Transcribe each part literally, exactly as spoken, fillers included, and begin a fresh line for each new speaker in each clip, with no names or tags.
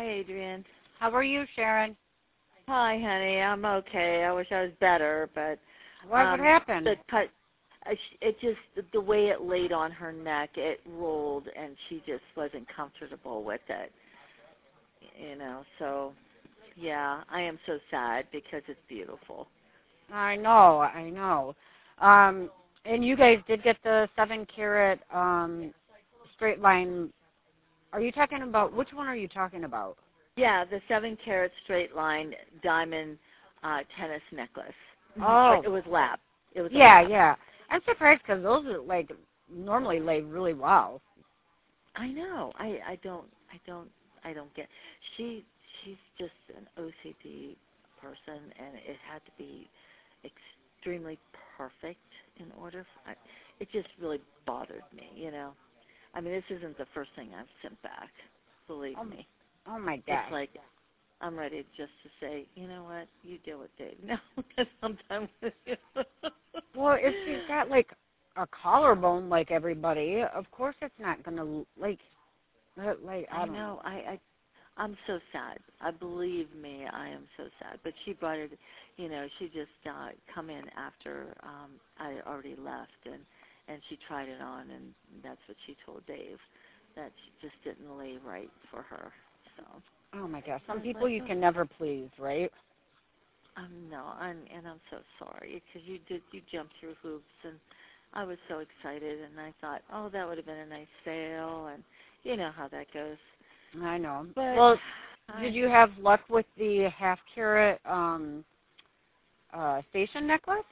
Hi, Adrienne.
How are you, Sharon?
Hi, honey. I'm okay. I wish I was better, but
What
um,
would happen?
the cut, I sh- it just the way it laid on her neck, it rolled, and she just wasn't comfortable with it. You know, so yeah, I am so sad because it's beautiful.
I know, I know. Um, and you guys did get the seven carat um, straight line. Are you talking about, which one are you talking about?
Yeah, the seven carat straight line diamond uh, tennis necklace.
Oh.
It was lap. It was
Yeah,
lap.
yeah. I'm surprised because those are like normally lay really well.
I know. I I don't I don't I don't get. She she's just an O C D person, and it had to be extremely perfect in order. For, I, it just really bothered me, you know. I mean, this isn't the first thing I've sent back. Believe
Oh,
me.
oh my gosh.
It's like I'm ready just to say, you know what, you deal with Dave. No, because I'm with you.
Well, if she's got like a collarbone like everybody, of course it's not gonna like, uh, like I
I
don't
know.
know.
I, I I'm so sad. I believe me, I am so sad. But she brought it. You know, she just uh, come in after um, I already left, and and she tried it on, and that's what she told Dave, that she just didn't lay right for her. So.
Oh my gosh, some
I was
people
like,
you
oh.
can never please, right?
Um, no, I'm, and I'm so sorry because you did you jumped through hoops, and I was so excited, and I thought, oh, that would have been a nice sale, and you know how that goes.
I know.
But
Well,
I,
did you have luck with the half carat um, uh, station necklace?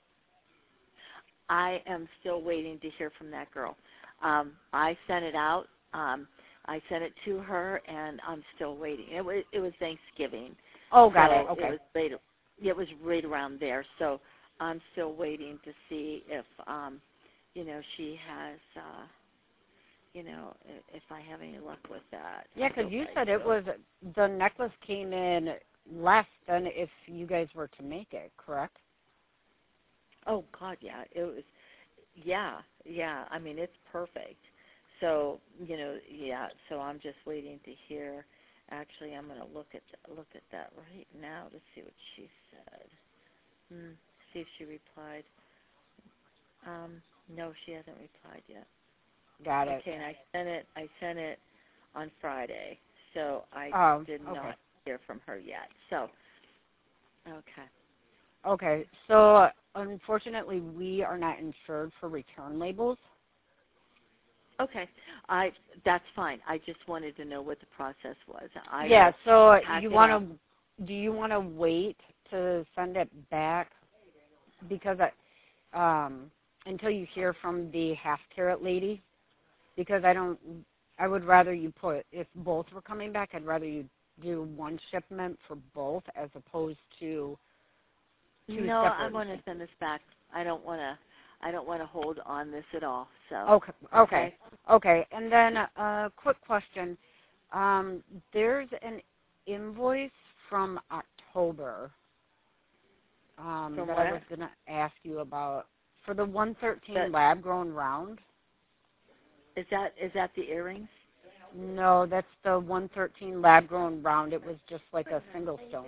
I am still waiting to hear from that girl. Um, I sent it out. Um, I sent it to her, and I'm still waiting. It was it was Thanksgiving.
Oh, got
so
it. Okay.
It was right. It was right around there. So I'm still waiting to see if um, you know she has. Uh, you know, if I have any luck with that.
Yeah,
I
because
hope
you
I
said it
do.
was the necklace came in less than if you guys were to make it, correct?
Oh God, yeah, it was. Yeah, yeah. I mean, it's perfect. So you know, yeah. So I'm just waiting to hear. Actually, I'm going to look at look at that right now to see what she said. Hmm. See if she replied. Um, no, she hasn't replied yet.
Got it.
Okay, and I sent it. I sent it on Friday, so I
Oh,
did
okay.
not hear from her yet. So, okay.
Okay. So unfortunately, we are not insured for return labels.
Okay, I that's fine. I just wanted to know what the process was. I
Yeah.
will
So
pack
you
it
want
up.
to? Do you want to wait to send it back because I, um, until you hear from the half carat lady? Because I don't. I would rather you put if both were coming back. I'd rather you do one shipment for both as opposed to two
No, I
separate.
want to send this back. I don't want to. I don't want to hold on this at all. So
Okay, okay,
okay.
okay. And then a uh, quick question. Um, there's an invoice from October um,
From
that I
what?
was going to ask you about for the one thirteen
That
lab grown round.
is that is that the earrings?
No, that's the one thirteen lab grown round. It was just like a single stone.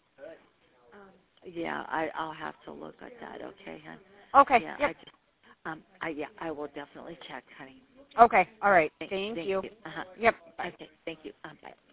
Yeah, I I'll have to look at that. Okay, hon.
Okay.
Yeah,
Yep.
I just um I yeah I will definitely check, honey.
Okay. All right.
Thank,
Thank
thank
you.
you. Uh-huh.
Yep. Bye.
Okay, thank you. Um, bye.